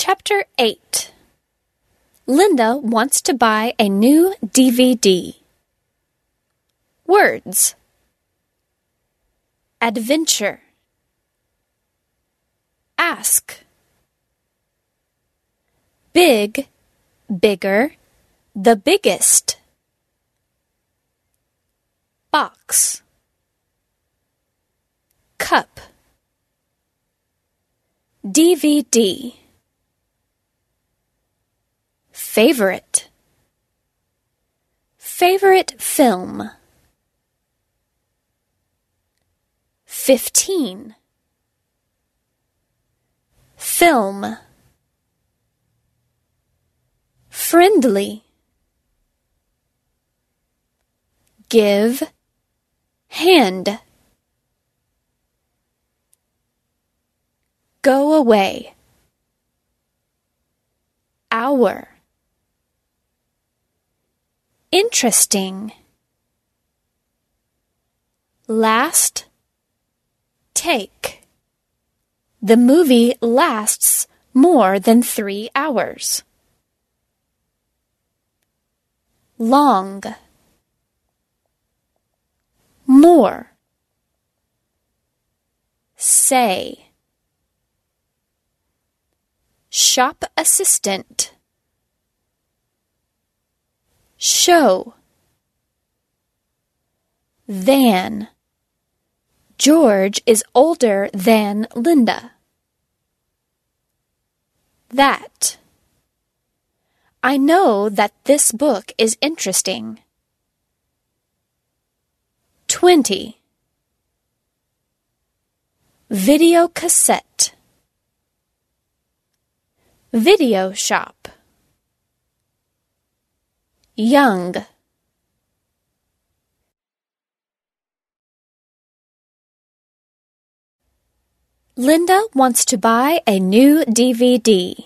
Chapter 8. Linda wants to buy a new DVD. Words. Adventure. Ask. Big, bigger, the biggest. Box. Cup. DVD. Favorite. Favorite film. 15. Film. Friendly. Give. Hand. Go away. Hour. Interesting. Last. Take. The movie lasts more than 3 hours. Long. More. Say. Shop assistant. Show. Than. George is older than Linda. That. I know that this book is interesting. 20. Video cassette. Video shop. Young. Linda wants to buy a new DVD.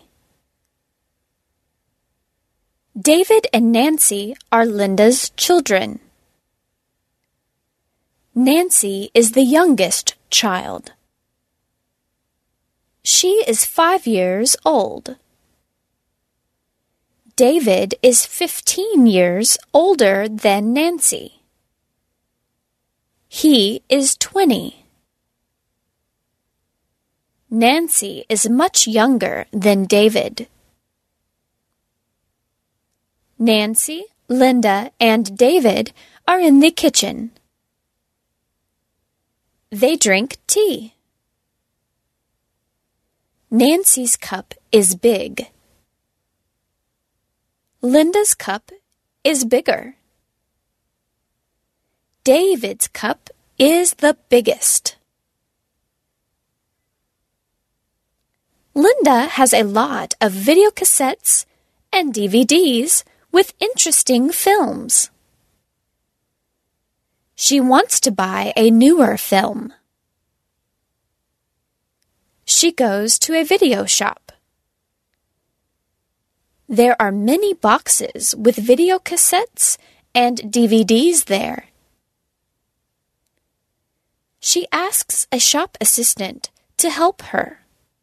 David and Nancy are Linda's children. Nancy is the youngest child. She is 5 years old. David is 15 years older than Nancy. He is 20. Nancy is much younger than David. Nancy, Linda, and David are in the kitchen. They drink tea. Nancy's cup is big. Linda's cup is bigger. David's cup is the biggest. Linda has a lot of videocassettes and DVDs with interesting films. She wants to buy a newer film. She goes to a video shop. There are many boxes with videocassettes and DVDs there. She asks a shop assistant to help her.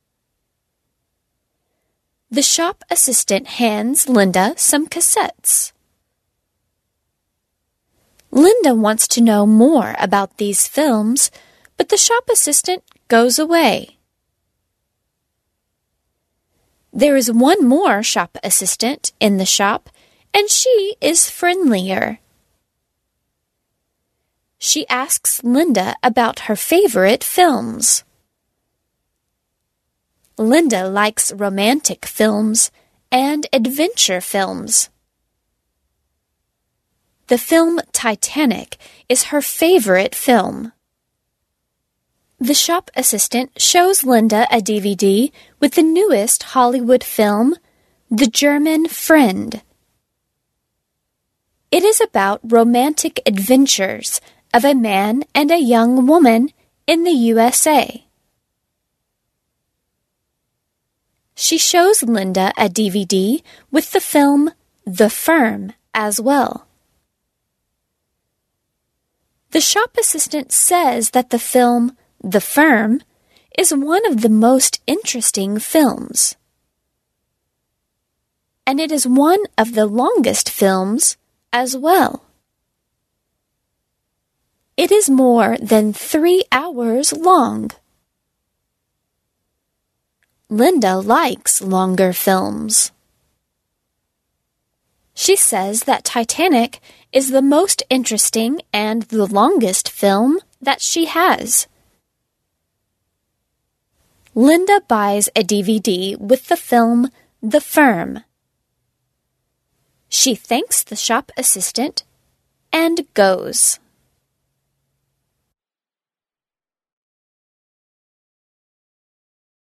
The shop assistant hands Linda some cassettes. Linda wants to know more about these films, but the shop assistant goes away. There is one more shop assistant in the shop, and she is friendlier. She asks Linda about her favorite films. Linda likes romantic films and adventure films. The film Titanic is her favorite film. The shop assistant shows Linda a DVD with the newest Hollywood film, The German Friend. It is about romantic adventures of a man and a young woman in the USA. She shows Linda a DVD with the film The Firm as well. The shop assistant says that the film The Firm is one of the most interesting films. and it is one of the longest films as well. It is more than 3 hours long. Linda likes longer films. She says that Titanic is the most interesting and the longest film that she has. Linda buys a DVD with the film The Firm. She thanks the shop assistant and goes.